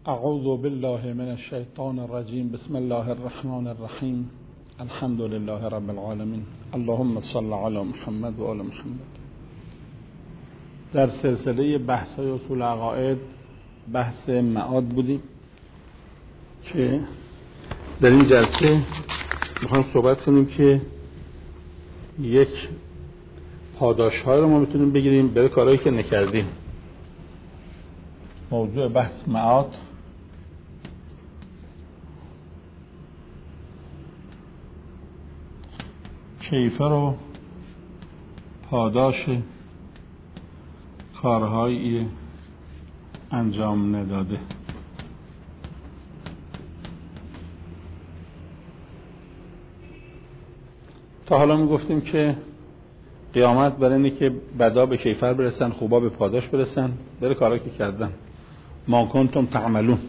اعوذ بالله من الشیطان الرجیم. بسم الله الرحمن الرحیم. الحمد لله رب العالمین. اللهم صل علی محمد و آل محمد. در سلسله بحث‌های اصول عقاید بحث معاد بودیم که در این جلسه میخوام صحبت کنیم که یک پاداش‌های رو ما میتونیم بگیریم برای کارهایی که نکردیم. موضوع بحث معاد کیفر و پاداش کارهایی انجام نداده. تا حالا میگفتیم که قیامت برای اینه که بدا به کیفر برسن، خوبا به پاداش برسن برای کارهایی که کردن. ما کنتم تعملون.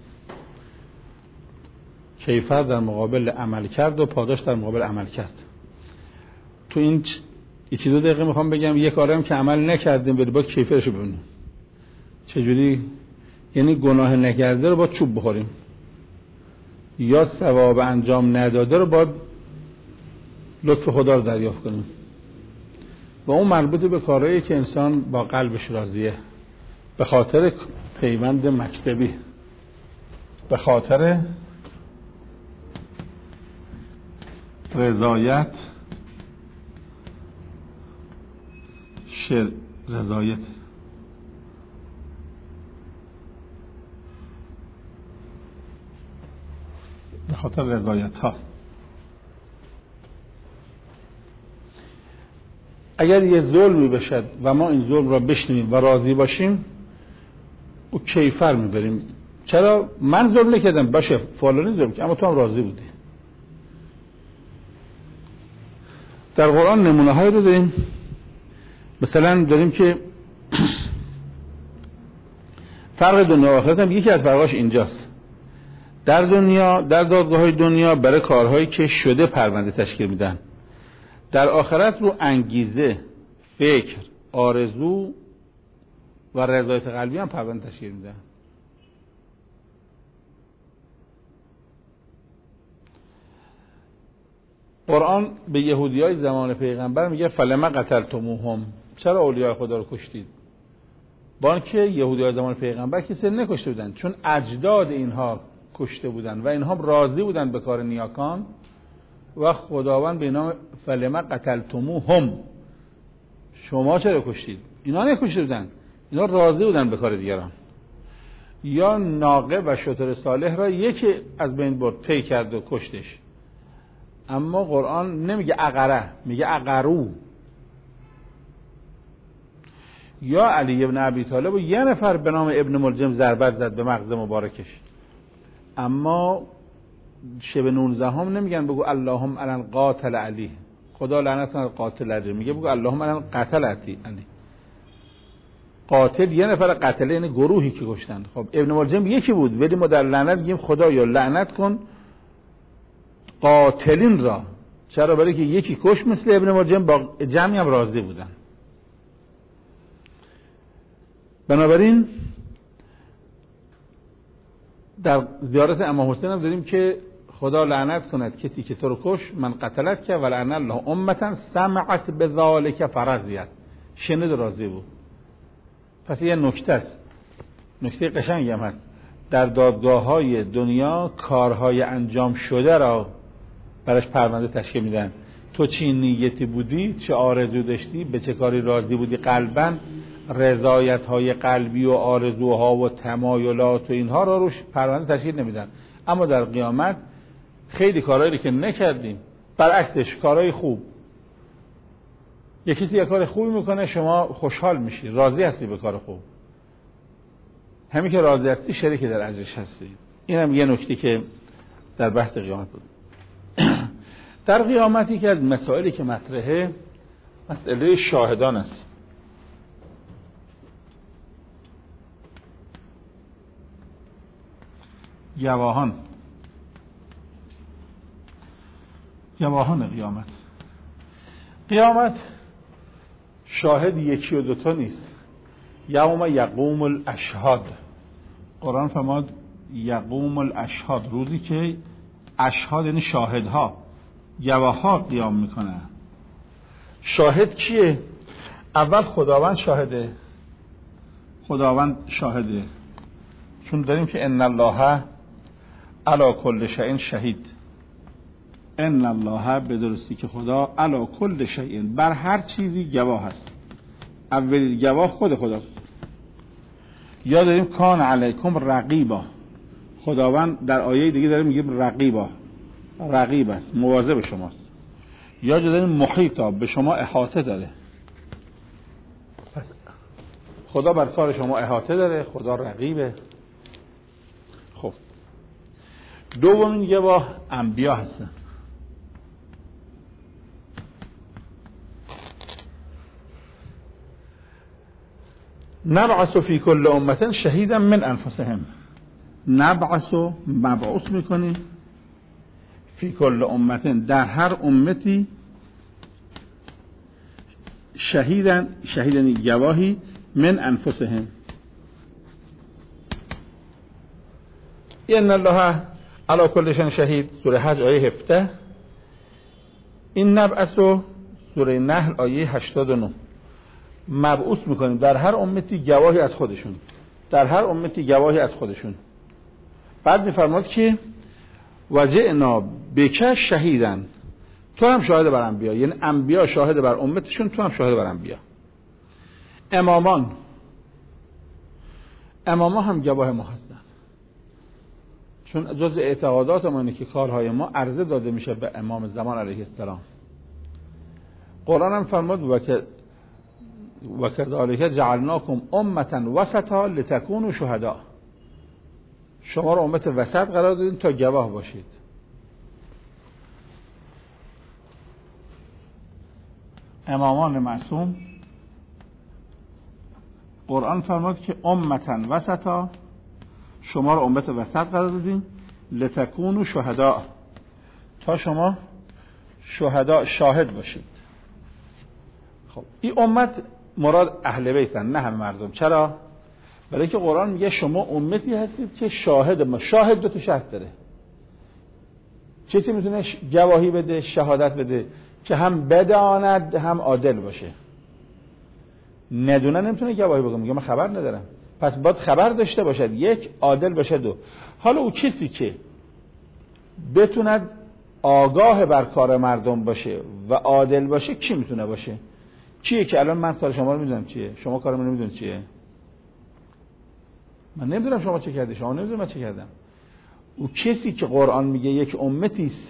کیفر در مقابل عمل کرد و پاداش در مقابل عمل کرد. تو این 1-2 دقیقه میخوام بگم یک کاری هم که عمل نکردیم برای باید کیفرشو ببینیم. چجوری؟ یعنی گناه نکرده رو باید چوب بخوریم، یا ثواب انجام نداده رو باید لطف خدا رو دریافت کنیم. و اون مربوط به کارهایی که انسان با قلبش راضیه، به خاطر پیوند مکتبی، به خاطر رضایت رضایت به خاطر رضایت ها. اگر یه ظلمی بشد و ما این ظلم را بشنویم و راضی باشیم، او کیفر میبریم. چرا؟ من ظلم نکردم، باشه فلانی ظلم کرد اما تو هم راضی بودی. در قرآن نمونه هایی رو داریم. مثلا داریم که فرق دنیا و آخرت هم یکی از فرقاش اینجاست. در دنیا، در دادگاه‌های دنیا برای کارهایی که شده پرونده تشکیل میدن. در آخرت رو انگیزه، فکر، آرزو و رضایت قلبی هم پرونده تشکیل میدن. قرآن به یهودیای زمان پیغمبر میگه فلما قتلتموهم، چرا اولیاء خدا رو کشتید؟ با اینکه یهودیای زمان پیغمبر کسی نکشته بودن، چون اجداد اینها کشته بودن و اینها راضی بودن به کار نیاکان و خداوند به اینا فلما قتلتموهم، شما چرا کشتید؟ اینا نکشته بودن، اینا راضی بودن به کار دیگران. یا ناقه و شتر صالح را یکی از بین برد، پی کرد و کشتش. اما قرآن نمیگه اقره، میگه اقرو. یا علی ابن ابی طالب و یه نفر به نام ابن ملجم ضربت زد به مغز مبارکش، اما شب 19 هم نمیگن بگو اللهم علی قاتل علی، خدا لعنت کنه قاتل علی، میگه بگو اللهم علی قتل علی. قاتل یه نفر، قتل یعنی گروهی که کشتن. خب ابن ملجم یکی بود، ولی ما در لعنت میگیم خدا یا لعنت کن قاتلین را. چرا؟ برای که یکی کش مثل ابن ملجم، با جمعی هم راضی بودن. بنابراین در زیارت امام حسین هم داریم که خدا لعنت کند کسی که تو رو کش، من قتلت که ولعن الله امتا سمعت بذالک فرضیت، شنید راضی بود. پس یه نکته است، نکته قشنگی هم هست. در دادگاه های دنیا کارهای انجام شده را براش پرونده تشکیل میدن. تو چی نیتی بودی، چه آرزو داشتی، به چه کاری راضی بودی قلباً، رضایت های قلبی و آرزوها و تمایلات و اینها را روش پرونده تشکیل نمیدن. اما در قیامت خیلی کارهایی که نکردیم، برعکسش کارهای خوب، یکی یه کار خوبی میکنه، شما خوشحال میشی، راضی هستی به کار خوب، همین که راضی هستی شریک در اجرش هستی. این هم یه نکته که در بحث قیامت بود. در قیامتی که از مسائلی که مطرحه مسئله شاهدان است. گواهان قیامت شاهد یکی و دوتا نیست. یوم یقوم الاشهاد، قرآن فرماد یقوم الاشهاد، روزی که اشهاد یعنی شاهدها، گواهها قیام میکنن. شاهد کیه؟ اول خداوند شاهده، خداوند شاهده، چون داریم که ان الله علی کل شیء شهید. ان الله به درستی که خدا علی کل شیء، بر هر چیزی گواه هست. اولین گواه خود خداست. یا داریم کان علیکم رقیبا، خداوند در آیه دیگه داره میگه رقیبا، رقیب است، مواظب شماست. یا داریم محیطا، به شما احاطه داره. پس خدا بر کار شما احاطه داره، خدا رقیبه. خب دومین گواه انبیا هستن. نبعث فی کل امة شهیدا من انفسهم، نبعث مبعوث میکنیم فی کل امة، در هر امتی، شهیدن گواهی من انفسهم. ان الله علی کل شیء شهید، سوره حج آیه 17. این نبعث سوره نحل آیه 89. مبعوث میکنیم در هر امتی گواهی از خودشون، در هر امتی گواهی از خودشون. بعد میفرماد که وجئنا بک شهیدن، تو هم شاهد بر انبیا، یعنی انبیا شاهد بر امتشون، تو هم شاهد بر انبیا. اماما هم گواه ما هستن، چون جز اعتقادات ما اینه که کارهای ما عرضه داده میشه به امام زمان علیه السلام. قرآن هم فرمود و کذالک جعلناکم امة وسطا لتکونوا شهداء، شما رو امت وسط قرار دادیم تا گواه باشید. امامان معصوم، قرآن فرمود که امة وسطا، شما رو امت وسط قرار دادیم لتکونوا شهداء، تا شما شهدا شاهد باشید. خب این امت مراد اهل بیتن، نه همه مردم. چرا؟ برای که قرآن میگه شما امتی هستید که شاهد ما. شاهد دو تا شرط داره. کسی میتونه گواهی بده، شهادت بده که هم بداند هم عادل باشه. ندونه نمیتونه گواهی بگه، میگه من خبر ندارم. پس باید خبر داشته باشد، یک، عادل باشه، دو. حالا او کسی که بتوند آگاه بر کار مردم باشه و عادل باشه، کی میتونه باشه؟ کیه که الان من کار شما رو میدونم چیه، شما کار من نمیدونید چیه؟ من نمیدونم شما چه کردی، شما نمیدونم من چه کردم. او کسی که قرآن میگه یک امتی است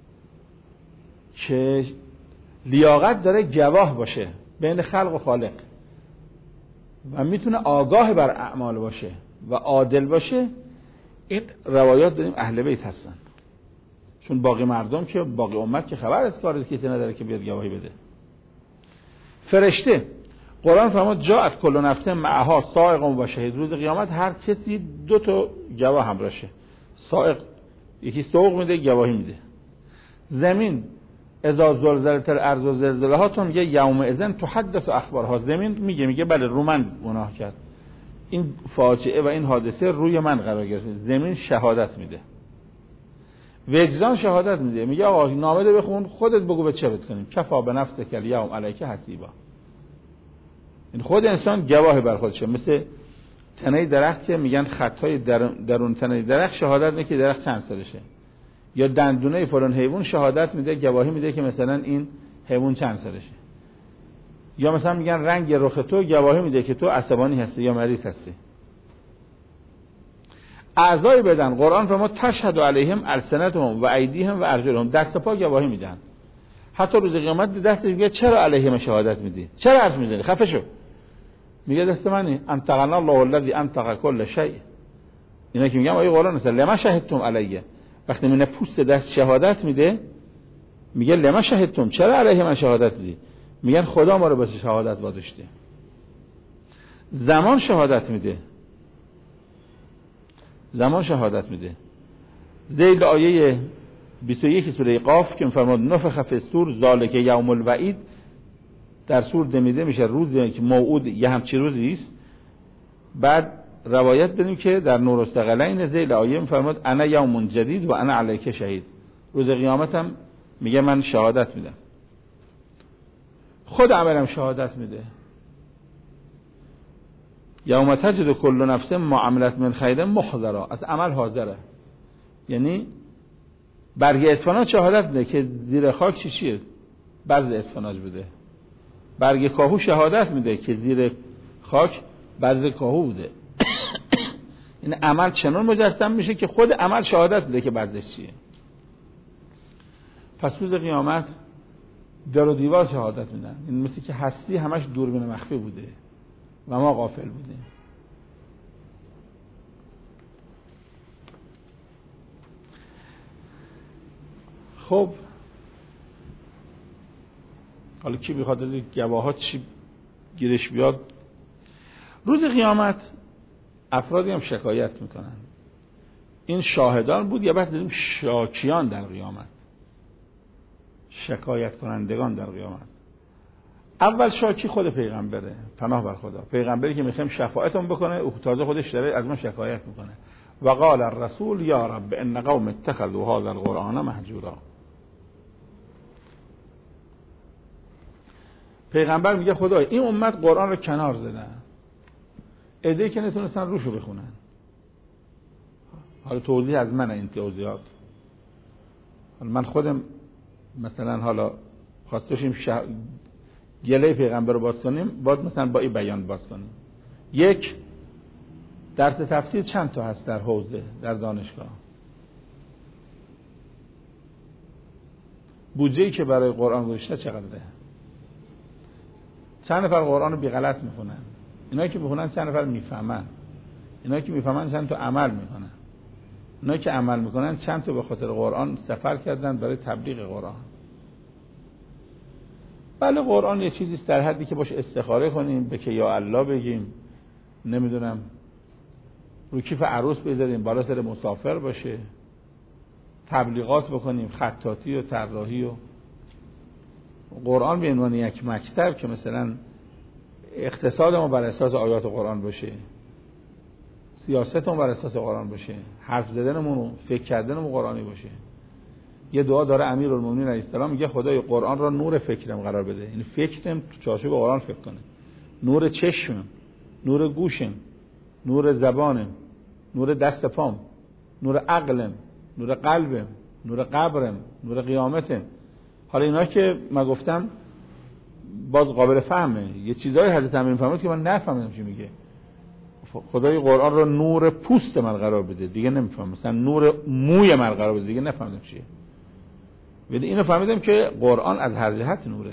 که لیاقت داره گواه باشه بین خلق و خالق و میتونه آگاه بر اعمال باشه و عادل باشه، این روایات داریم اهل بیت هستن. چون باقی مردم که، باقی امت که خبر از کار کسی نداره که بیاد گواهی بده. فرشته، قرآن فرمود جاءت کل نفس معها سائق و شهید، روز قیامت هر کسی دو تا گواه همراهشه. سائق یکی سوق میده، گواهی میده. زمین اذا زلزلت الارض زلزلها، تو میگه یوم اذن تحدث اخبارها، زمین میگه بله رو من گناه کرد، این فاجعه و این حادثه روی من قرار گرفت. زمین شهادت میده. وجدان شهادت میده، میگه آقا نامه رو بخون، خودت بگو به چه بکنیم، کفا به نفسک الیوم علیک حسیبا. این خود انسان گواه بر خودشه. مثل تنه درخت که میگن خطای درون تنه درخت شهادت میده که درخت چند سالشه، یا دندونه فلان حیوان شهادت میده، گواهی میده که مثلا این حیوان چند سالشه. یا مثلا میگن رنگ رخ تو گواهی میده که تو عصبانی هستی یا مریض هستی. اعضای بدن، قرآن فرمود تشهد علیهم السنتهم و ایدیهم و ارجلهم، دست و پا گواهی میدن. حتی روز قیامت دست میگه چرا علیهم شهادت میدی؟ چرا حرف میزنی؟ خفه شو. میگه دست منی، انطقنا الله الذی انطق کل شیء. اینا که میگم آیه قرآن مثلا لما شهدتم علیه، وقتی من پوست دست شهادت میده، میگه لما شهدتم، چرا علیه من شهادت میدی؟ میگن خدا ما رو به شهادت واداشته. زمان شهادت میده، زمان شهادت میده. ذیل آیه 21 سوره قاف که فرمود نفخ فی الصور ذالک یوم الوعید، در صور دمیده میشه روزی که موعود یه همچی روزی است. بعد روایت داریم که در نور الثقلین ذیل آیه می‌فرماد انا یوم جدید و انا علیک شهید. روز قیامتم میگه من شهادت میدم. خود عملم شهادت میده. یوم تجد کل نفس ما عملت من خیر محضرا، از عمل حاضره. یعنی برگ اسفناج شهادت میده که زیر خاک چیه؟ بذر اسفناج بوده. برگ کاهو شهادت میده که زیر خاک بذر کاهو بوده. این عمل چنان مجسم میشه که خود عمل شهادت میده که بذرش چیه. پس روز قیامت در و دیوار شهادت میدن. این مثل که هستی همش دوربین مخفی بوده و ما غافل بودیم. خب حالا کی بخواد از گواهات چی گیرش بیاد؟ روز قیامت افرادی هم شکایت میکنن. این شاهدان بود یا بعد داریم شاکیان در قیامت، شکایت کنندگان در قیامت. اول شاکی خود پیغمبره، پناه بر خدا. پیغمبری که میخوایم شفاعتون بکنه، او تازه خودش داره از ما شکایت میکنه. و قال الرسول یا رب ان قوم اتخذوا هذا القرآن مهجورا. پیغمبر میگه خدای این امت قرآن رو کنار زدن، عده‌ای که نتونستن روشو بخونن. حالا توضیح از من این توضیحات. من خودم مثلا حالا خواستیم گله پیغمبر رو باز کنیم، باید مثلا با این بیان باز کنیم. یک، درس تفسیر چند تا هست در حوزه در دانشگاه؟ بودجه‌ای که برای قرآن گذاشته چقدره؟ چند نفر قرآن رو بی غلط میخونن؟ اینایی که میخونن چند نفر میفهمن؟ اینایی که میفهمن چند تا عمل میکنن؟ اینایی که عمل میکنن چند تا به خاطر قرآن سفر کردن برای تبلیغ قرآن؟ بله قرآن یه چیزیست در حدی که باش استخاره کنیم، به که یا الله بگیم، نمیدونم رو کیف عروس بذاریم بالا سر مسافر باشه، تبلیغات بکنیم، خطاطی و طراحی. و قرآن به عنوان یک مکتب که مثلا اقتصاد ما بر اساس آیات قرآن باشه، سیاست ما بر اساس قرآن باشه، حرف زدنمون و فکر کردنمون قرآنی باشه. یه دعا داره امیرالمومنین علیه السلام، میگه خدای قرآن را نور فکرم قرار بده. یعنی فکرم تو چارچوب قرآن فکر کنه. نور چشمم، نور گوشم، نور زبانم، نور دست پام، نور عقلم، نور قلبم، نور قبرم، نور قیامتم. حالا اینا که من گفتم باز قابل فهمه. یه چیزای حضرت امیر میفهمید که من نفهمیدم چی میگه. خدای قرآن را نور پوست من قرار بده، دیگه نمیفهمم. مثلا نور موی من قرار بده، دیگه نفهمیدم چیه. ولی اینو فهمیدم که قرآن از هر جهت نوره.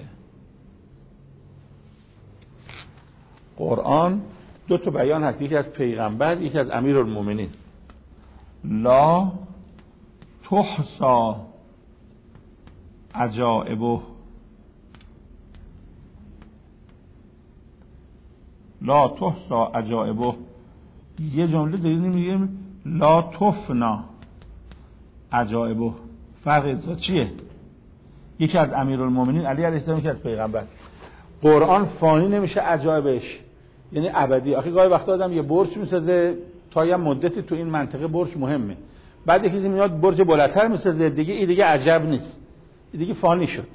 قرآن دو تا بیان هست، یکی از پیغمبر، یکی از امیرالمومنین. لا تحصى عجائبه، لا تحصى عجائبه. یه جمله دیگه میگیم لا تفنا عجائبه. فرق چیه؟ یکی از امیرالمومنین علی علیه السلام، یکی از پیغمبر. قرآن فانی نمیشه عجایبش، یعنی ابدی. آخه گاهی وقتا آدم یه برج میسازه تا یه مدتی تو این منطقه برج مهمه، بعد یکی میاد برج بالاتر میسازه، دیگه این دیگه عجب نیست، این دیگه فانی شد.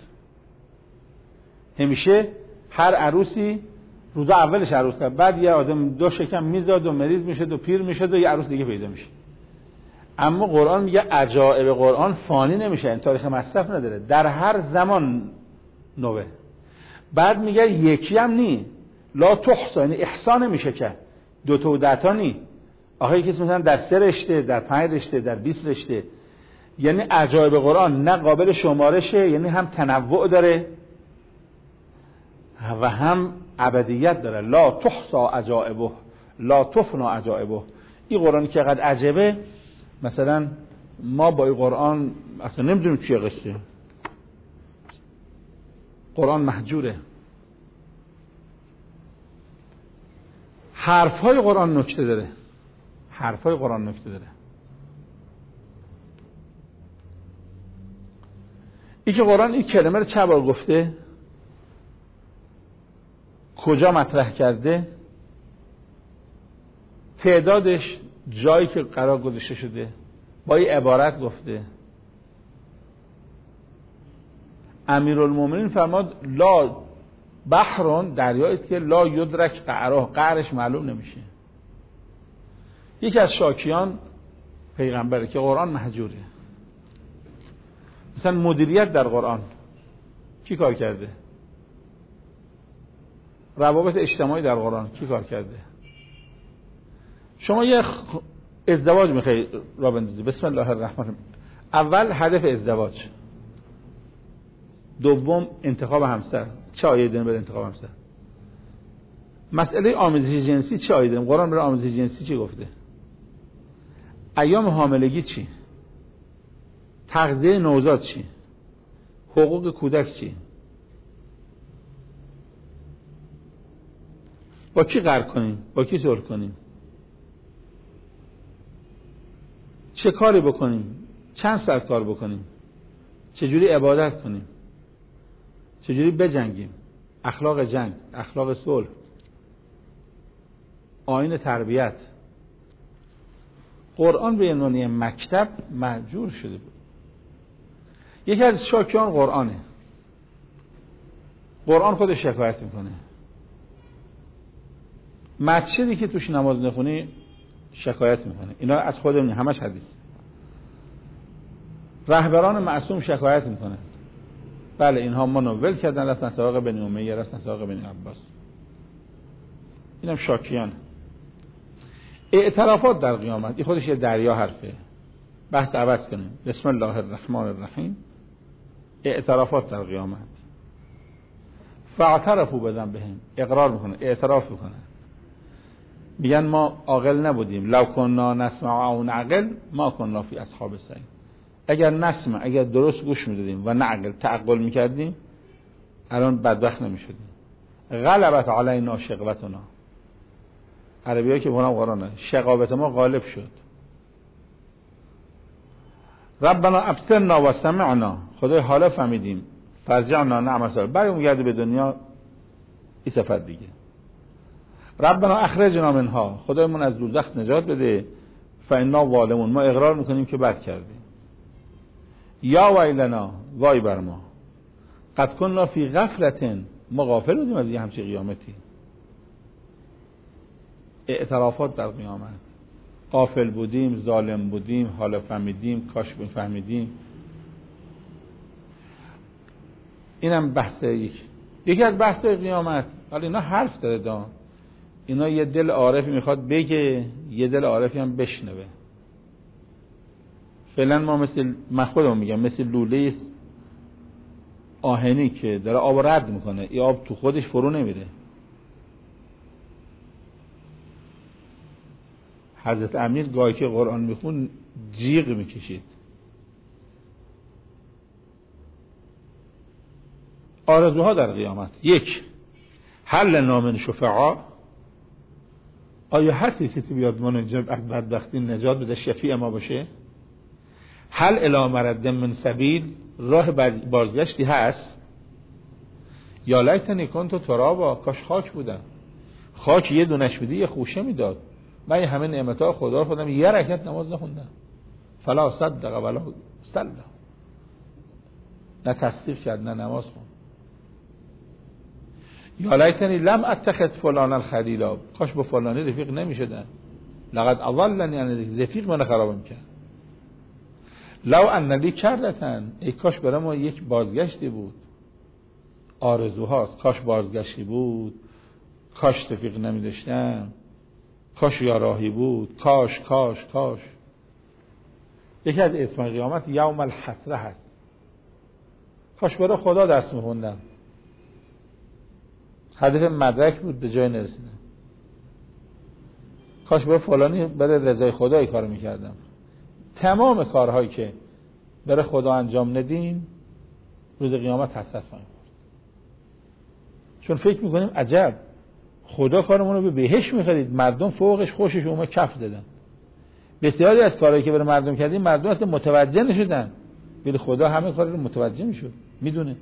همیشه هر عروسی روزا اولش عروس کرد، بعد یه آدم دو شکم میزاد و مریض میشد و پیر میشد و یه عروس دیگه پیدا میشه. اما قرآن میگه عجایب قرآن فانی نمیشه، این تاریخ مصرف نداره، در هر زمان نوه. بعد میگه یکی هم نی، لا تحصى، یعنی احصا نمیشه که دو تا و ده تا نی. آخه یکی مثلا در 3 رشته، در 5 رشته، در 20 رشته. یعنی عجایب قرآن نه قابل شمارشه، یعنی هم تنوع داره و هم ابدیت داره. لا تحصى عجائبه، لا تفنا عجائبه. این قرآنی که قد عجبه، مثلا ما با این قرآن اصلا نمیدونیم چیه قصه. قرآن مهجوره. حرفهای قرآن نکته داره، حرفهای قرآن نکته داره. این که قرآن این کلمه رو چه بار گفته، کجا مطرح کرده، تعدادش جایی که قرار گذاشته شده با این عبارت گفته. امیرالمومنین فرماد لا بحرون، دریایی است که لا یدرک قعره، قعرش معلوم نمیشه. یکی از شاکیان پیغمبره که قرآن مهجوره. مثلا مدیریت در قرآن کی کار کرده؟ روابط اجتماعی در قرآن کی کار کرده؟ شما یه ازدواج میخوای را بندازی، بسم الله الرحمن الرحیم. اول هدف ازدواج، دوم انتخاب همسر. چه آیه داریم برای انتخاب همسر؟ مسئله آمیزش جنسی چه آیه داریم؟ قرآن برای آمیزش جنسی چی گفته؟ ایام حاملگی چی؟ تغذیه نوزاد چی؟ حقوق کودک چی؟ با کی قرار کنیم؟ با کی صلح کنیم؟ چه کاری بکنیم؟ چند ساعت کار بکنیم؟ چجوری عبادت کنیم؟ چجوری بجنگیم؟ اخلاق جنگ، اخلاق صلح، آیین تربیت. قرآن به عنوان مکتب مهجور شده بود. یکی از شاکیان قرآنه. قرآن خودش شکایت میکنه. مسجدی که توش نماز نخونی شکایت میکنه. اینا از خودمون، همش حدیث. رهبران معصوم شکایت میکنن. بله اینها منول کردن، رفتن سراغ بنی امیه، رفتن سراغ بنی عباس. اینم شاکیان. اعترافات در قیامت، این خودش یه دریا حرفه. بحث عوض کنیم. بسم الله الرحمن الرحیم. اعترافات در قیامت. فاعترفوا بذنبهم، اقرار میکنه، اعتراف میکنه، میگن ما عاقل نبودیم. لو کنا نسمع او نعقل ما کنا فی اصحاب السعیر. اگر نسمع، اگر درست گوش میدادیم و نعقل، تعقل میکردیم، الان بدبخت نمیشدیم. غلبت علینا شقوتنا. عربیایی که بونم قرآنه، شقاوت ما غالب شد. ربنا ابصرنا و سمعنا، خدای حالا فهمیدیم، فرجعنا نعمل صالحا، برمیگرده به دنیا. این صفت دیگه. ربنا اخرجنا منها، خدایمون از دوزخ نجات بده. فانا ظالمون، ما اقرار میکنیم که بد کردیم. یا ویلنا، وای بر ما، قد کنا فی غفلة، ما غافل بودیم از یه همچین قیامتی. اعترافات در قیامت. غافل بودیم، ظالم بودیم، حالا فهمیدیم، کاش بفهمیدیم. اینم بحث یکی از بحث‌های قیامت. حالا اینا حرف داره دا. اینا یه دل عارفی میخواد بگه، یه دل عارفی هم بشنوه. فعلا ما مثل، من خودم میگم، مثل لوله آهنی که داره آب رد میکنه، این آب تو خودش فرو نمیره. حضرت امیر گاهی که قرآن میخون جیغ میکشید. آرزوها در قیامت. یک، هل نامن شفعا، آیا هستی کسی بیاد ما بدبختی نجات بده، شفیع ما باشه؟ هل الی مرد من سبیل، راه بازگشتی هست؟ یا لیتنی کنت ترابا، کاش خاک بودم. خاک یه دونش بدی یه خوشه میداد. من همه نعمتها خدا خودم یه رکعت نماز نخوندم. فلا صدق ولا صلی، نه تصدیق کرد نه نماز خوند. یا لیتنی لم اتخذ فلان الخلیلا، کاش با فلانی رفیق نمیشدن. لقد اضلنی عن الذکر، رفیق من خراب میکرد. لو ان لی کردتن، ای کاش برای ما یک بازگشتی بود. آرزوهاست، کاش بازگشتی بود، کاش رفیق نمیداشتم، کاش یاراهی بود، کاش کاش کاش. یکی از اسم قیامت یوم الحسره هست. کاش برای خدا درس میخوندم، هدف مدرک بود به جای نرسیدم. کاش برای فلانی، برای رضای خدا ای کار میکردم. تمام کارهایی که برای خدا انجام ندیم روز قیامت حسرت خواهیم خورد. چون فکر میکنیم عجب خدا کارمون رو به بهشت میخرید، مردم فوقش خوشش اومد کف دادن. بسیاری از کارهایی که برای مردم کردیم مردم اصلا متوجه نشدن، ولی خدا همه کار رو متوجه میشد، میدونه.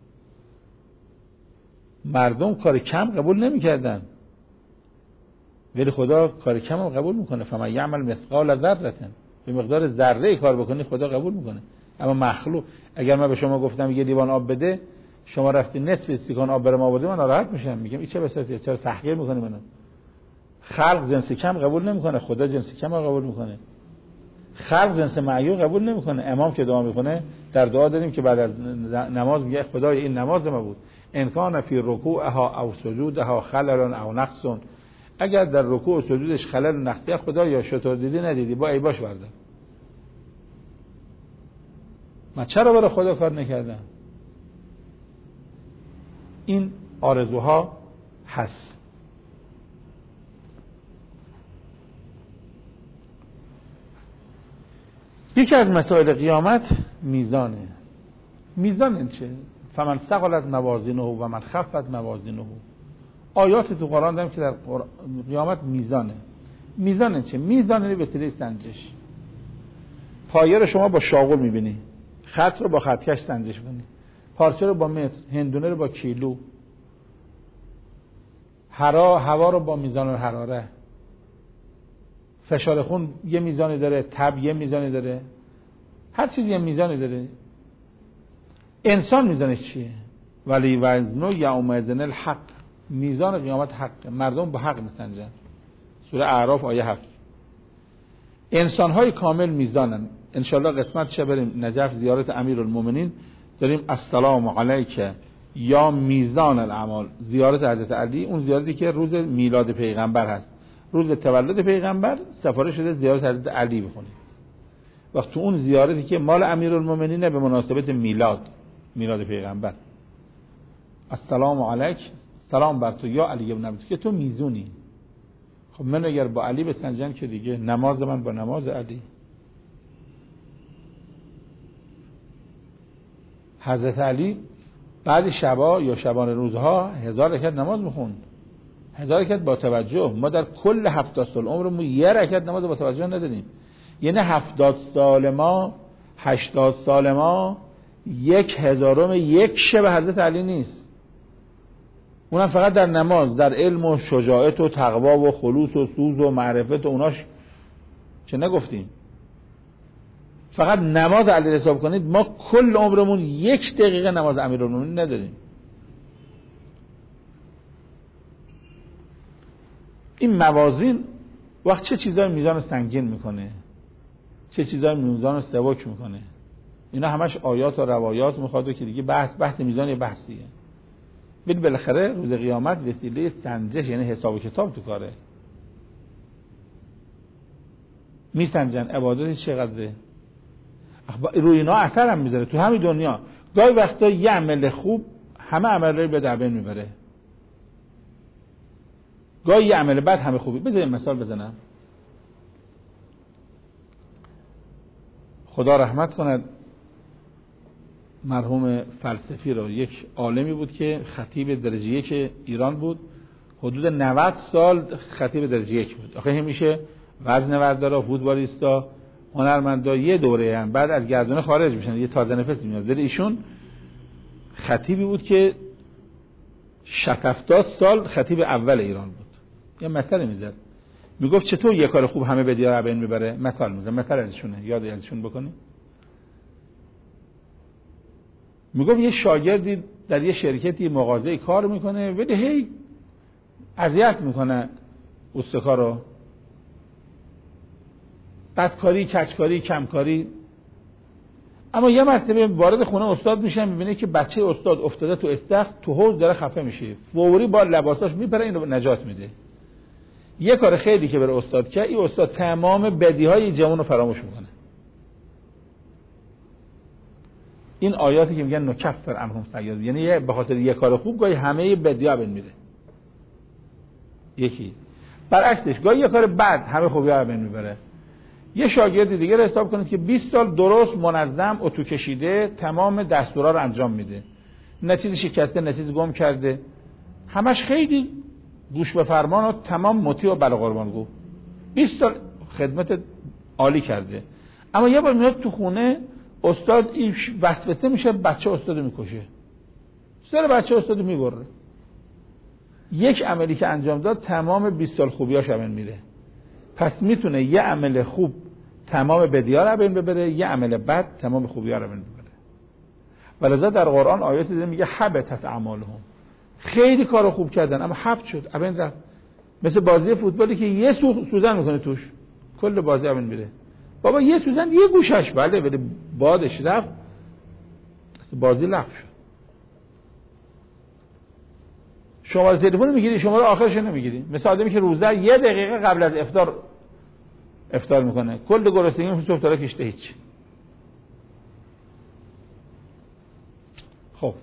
مردم کار کم قبول نمیکردن. ولی خدا کار کم هم قبول میکنه. فمن یعمل مثقال ذره، به مقدار ذره کار بکنی خدا قبول میکنه. اما مخلوق، اگر من به شما گفتم یه لیوان آب بده، شما رفتی نصف استکان آب برام آوردی، من ناراحت میشم، میگم این چه بساطیه، چرا تحقیر میکنی منو؟ خلق جنس کم قبول نمیکنه، خدا جنس کم قبول میکنه. خلق جنس معیوب قبول نمیکنه. امام که دعا میکنه، در دعا داریم که بعد از نماز میگه خدای این نماز ما بود، ان کان فی رکوعها او سجودها خلل او نقص، اگر در رکوع و سجودش خلل و نقصی خدا یا شطور دیدی ندیدی با ای باش بردم. من چرا برای خدا کار نکردم؟ این آرزوها هست. یکی از مسائل قیامت میزانه. میزان این چه؟ فمن ثقلت موازینه و من خفت موازینه. آیات تو قرآن داریم که در قیامت میزانه. میزان این چه؟ میزان این وسیله سنجش. پایه رو شما با شاغل میبینی، خط رو با خطکش سنجش کنی، پارچه رو با متر، هندونه رو با کیلو، هوا رو با میزان الحراره، فشار خون یه میزانی داره، تب یه میزانی داره، هر چیز یه میزانی داره. انسان میزانش چیه؟ ولی وزن یومئذ الحق، میزان قیامت حق، مردم با حق میسنجن. سوره اعراف آیه 7. انسان‌های کامل میزانن. انشالله قسمت شه بریم نجف زیارت امیرالمومنین، داریم السلام علیک یا میزان الاعمال، زیارت حضرت علی، اون زیارتی که روز میلاد پیغمبر هست، روز تولد پیغمبر سفارش شده زیارت حضرت علی بخونید. وقت تو اون زیارتی که مال امیرالمومنینه به مناسبت میلاد پیغمبر، السلام علیک، سلام بر تو یا علی ابن ابی طالب، که تو میزونی. خب من اگر با علی بسنجن که دیگه نماز من با نماز علی. حضرت علی بعد شبا یا شبانه روزها 1000 رکعت نماز میخوند، 1000 رکعت با توجه. ما در کل 70 سال عمرمون یه رکعت نماز با توجه ندادیم. یعنی 70 سال ما، 80 سال ما 1/1000 یک شب حضرت علی نیست. اونم فقط در نماز، در علم و شجاعت و تقوا و خلوص و سوز و معرفت و اوناش چه نگفتیم. فقط نماز علی حساب کنید ما کل عمرمون 1 دقیقه نماز امیرالمومنین نداریم. این موازین وقت چه چیزای میزان سنگین میکنه، چه چیزای میزان سبک میکنه. اینا همش آیات و روایات میخواد که دیگه بحث میزان یه بحثیه. بالاخره روز قیامت وسیله سنجش، یعنی حساب و کتاب تو کاره. میسنجن عبادت چقدره، روی اینا اثر هم میذاره تو همین دنیا. گاهی وقتا یه عمل خوب همه عملای بد از بین میبره، گاهی یه عمل بد همه خوبی. بذار مثال بزنم. خدا رحمت کند مرحوم فلسفی رو، یک عالمی بود که خطیب درجه 1 ایران بود، حدود 90 سال خطیب درجه 1 بود. آخه همیشه وزنه‌وردارا، فوتبالیستا، هنرمندا یه دوره هم بعد از گردونه خارج میشن، یه تازه نفس میاد. ولی ایشون خطیبی بود که 70 سال خطیب اول ایران بود. یه مثال میزد، میگفت چطور یه کار خوب همه بدیار از بین میبره. مثال میزد، مثال ازشونه، یاد ازشون بکنی. میگفت یه شاگردی در یه شرکتی مغازه‌ای کار میکنه ولی هی اذیت میکنه استکارو، بدکاری، کجکاری، کمکاری. اما یه مرتبه وارد خونه استاد میشه، میبینه که بچه استاد افتاده تو استخر، تو حوض داره خفه میشه. فوری با لباساش میپره اینو نجات میده. یه کار خیلی که بره استاد که این استاد تمام بدیهای جوان رو فراموش میکنه. این آیاتی که میگن نکفر عنهم سیئات، یعنی به خاطر یه کار خوب گاهی همه بدی‌ها بین میره. یکی برعکسش گاهی یه کار بد همه خوبی‌ها بین میبره. یه شاگرد دیگه رو حساب کنید که 20 سال درست منظم اتو کشیده تمام دستورا رو انجام میده، نه چیزی شکسته نه چیزی گم کرده، همش خیلی گوش به فرمان و تمام مطیع و بلا قربانگو، 20 سال خدمت عالی کرده. اما یه بار میاد تو خونه استاد این وسوسه میشه، بچه استادو میکشه، سر بچه استادو میبره. یک عملی که انجام داد تمام 20 سال خوبیاش از بین میره. پس میتونه یه عمل خوب تمام بدیار از بین ببره، یه عمل بد تمام خوبی‌ها رو از بین ببره. ولذا در قرآن آیاتی داره میگه حبطت اعمالهم، خیلی کارو خوب کردن اما حبط شد، از بین رفت. مثل بازی فوتبالی که یه سوزن میکنه توش، کل بازی از بین میره. بابا یه سوزن یه گوشش ولی بادش رفت، بازی لغو شد. شماره تلفن میگیری، شماره آخرش نمیگیری. مثل آدمی که روزه 1 دقیقه قبل از افطار میکنه، کل گرسنگی صبح تا کشته هیچ. خب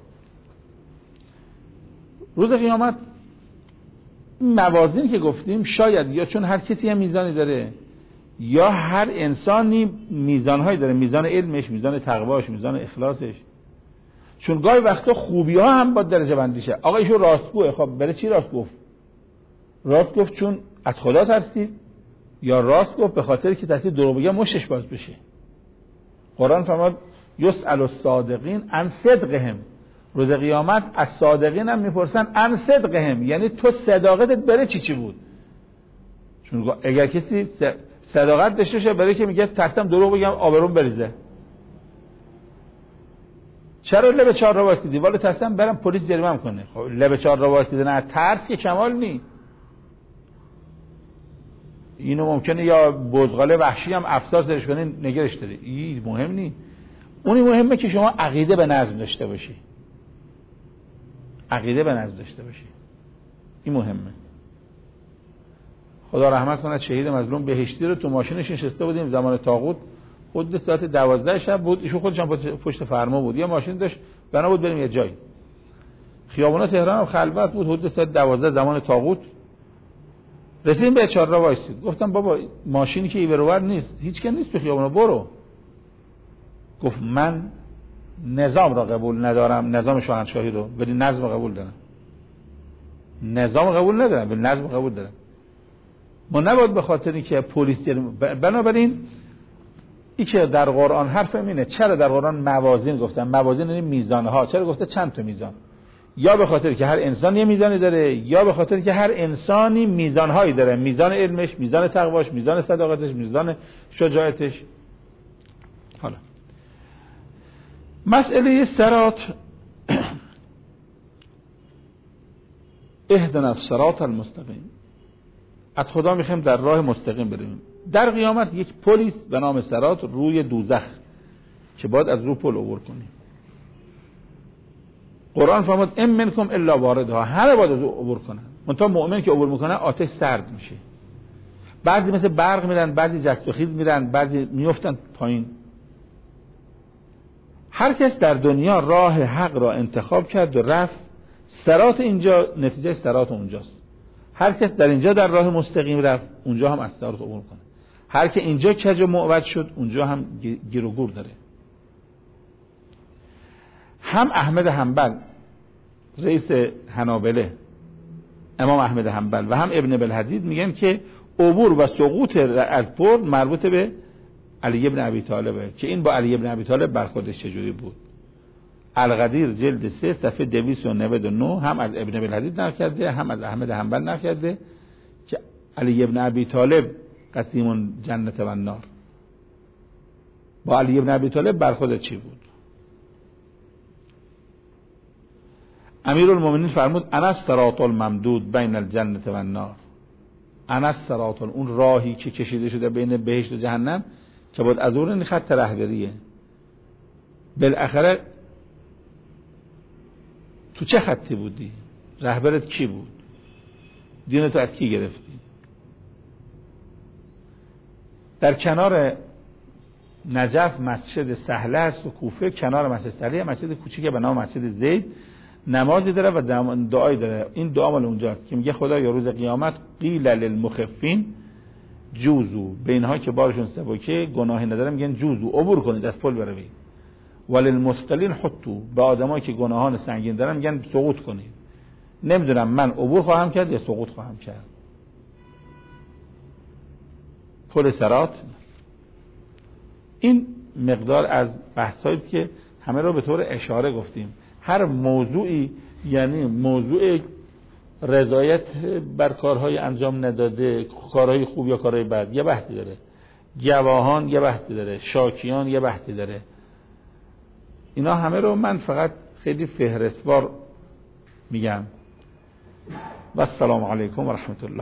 روز قیامت موازینی که گفتیم شاید یا چون هر کسی هم میزانی داره یا هر انسانی میزانهایی داره، میزان علمش، میزان تقواش، میزان اخلاصش. چون گاهی وقتا خوبی ها هم با درجه بندی شه. آقا ایشون راستگوه، خب برای چی راست گفت؟ راست گفت چون از خدا ترسید، یا راست گفت به خاطر که ترسید دروغ بگه مشتش باز بشه. قرآن فرمود یسأل الصادقین عن صدقهم، روز قیامت از صادقین هم میپرسن عن صدقهم، یعنی تو صداقتت برای چی بود؟ چون اگر کسی صداقت داشته باشه برای که میگه ترسم دروغ بگم آبروم بریزه، چرا لب 4 را واسیدی؟ والا ترسم برم پلیس جریمه‌ام کنه. خب لب 4 را واسیدن از ترس که کمال نی. اینو ممکنه یا بزغاله وحشی هم افسار سرش کنه نگرش داره، این مهم نی. اونی مهمه که شما عقیده به نظم داشته باشی، عقیده به نظم داشته باشی، این مهمه. خدا رحمت کنه شهید مظلوم بهشتی رو تو ماشینش نشسته بودیم زمان طاغوت، خود ساعت 12 شب بود، ایشون خودش هم پشت فرمان بود، یه ماشین داشت بنا بود بریم یه جایی، خیابونا تهران هم خلوت بود، حدود ساعت 12 زمان طاغوت رسیدیم به 4 را وایسید. گفتم بابا ماشینی که ایورور نیست، هیچ که نیست تو خیابونا، برو. گفت من نظام را قبول ندارم، نظام شاهنشاهی رو، ولی نظم قبول دارم. نظام قبول ندارم ولی نظم قبول دارم. ما نباید به خاطر اینکه پلیس بنابراین این که در قرآن حرف اینه. چرا در قرآن موازین گفتن؟ موازین یعنی میزانها. چرا گفته چند تا میزان؟ یا به خاطر که هر انسان یه میزانی داره، یا به خاطر که هر انسانی میزانهایی داره، میزان علمش، میزان تقواش، میزان صداقتش، میزان شجاعتش. حالا مسئله صراط اهدنا الصراط المستقیم، از خدا میخوایم در راه مستقیم بریم. در قیامت یک پلیس به نام صراط روی دوزخ که باید از رو پل عبور کنیم. قرآن فرمود ان منکم الا واردها، همه باید از عبور کنن، منتها مؤمن که عبور میکنه آتش سرد میشه. بعضی مثل برق میرن، بعضی جست و خیز میرن، بعضی میافتن پایین. هر کس در دنیا راه حق را انتخاب کرد و رفت، صراط اینجا نتیجه صراط اونجاست. هر کس در اینجا در راه مستقیم رفت، اونجا هم از صراط عبور کنه. هر که اینجا کج و معوج شد، اونجا هم گیر و گور داره. هم احمد حنبل رئیس حنابله، امام احمد حنبل، و هم ابن بالحدید میگن که عبور و سقوط از پل مربوط به علی ابن ابی طالبه، که این با علی ابن ابی طالب برخوردش چجوری بود. القدیر جلد 3 صفحه 299 هم از ابن بالحدید نقل کرده، هم از احمد حنبل نقل کرده که علی ابن ابی طالب قسیم جنت و النار. با علی ابن ابی طالب برخورد چی بود؟ امیرالمومنین فرمود انا الصراط الممدود بین الجنه و النار. انا الصراط، اون راهی که کشیده شده بین بهشت و جهنم که باید از اون خط رهبریه. بالاخره تو چه خطی بودی؟ رهبرت کی بود؟ دینتو از کی گرفتی؟ در کنار نجف مسجد سهله است و کوفه کنار مسجد سهله مسجد کوچیک به نام مسجد زید نمازی داره و دعایی داره. این دعا مال اونجاست که میگه خدا یا روز قیامت قیل للمخفین جوزو، به اینها که بارشون سبکه گناهی نداره میگن جوزو، عبور کنید از پل بروید. وللمثقلین حطوا، به آدمایی که گناهان سنگین دارن میگن سقوط کنید. نمیدونم من عبور خواهم کرد یا سقوط خواهم کرد. پل صراط این مقدار از بحثایی که همه رو به طور اشاره گفتیم. هر موضوعی یعنی موضوع رضایت بر کارهای انجام نداده، کارهای خوب یا کارهای بد یه بحثی داره، گواهان یه بحثی داره، شاکیان یه بحثی داره. اینا همه رو من فقط خیلی فهرستوار میگم. و السلام علیکم و رحمت الله.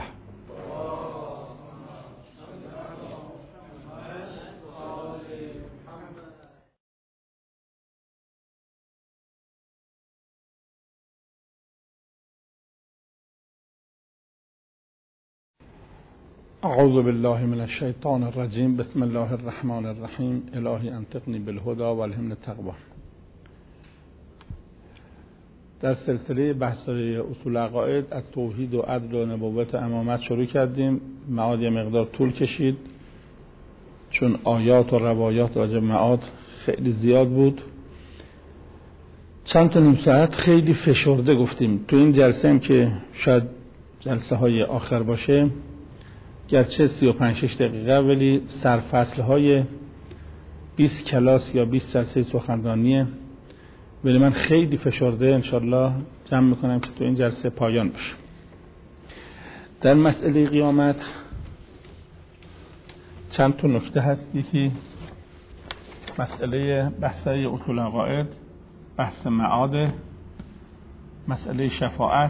اعوذ بالله من الشیطان الرجیم. بسم الله الرحمن الرحیم. الهی انطقنی بالهدى والهمنی التقوی. در سلسله بحث‌های اصول عقاید از توحید و عدل و نبوت و امامت شروع کردیم. معاد یه مقدار طول کشید چون آیات و روایات راجع به معاد خیلی زیاد بود. چند تا نیم ساعت خیلی فشرده گفتیم. تو این جلسه هم که شاید جلسه های آخر باشه، گرچه 35-6 دقیقه، ولی سرفصل های 20 کلاس یا 20 جلسه سخنرانیه، ولی من خیلی فشرده انشالله جمع میکنم که تو این جلسه پایان باشه. در مسئله قیامت چند تا نکته هست. یکی مسئله بحث‌های اصول عقاید، بحث معاد، مسئله شفاعت،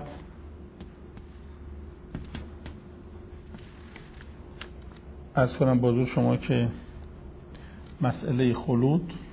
از کنم بازور شما که مسئله خلود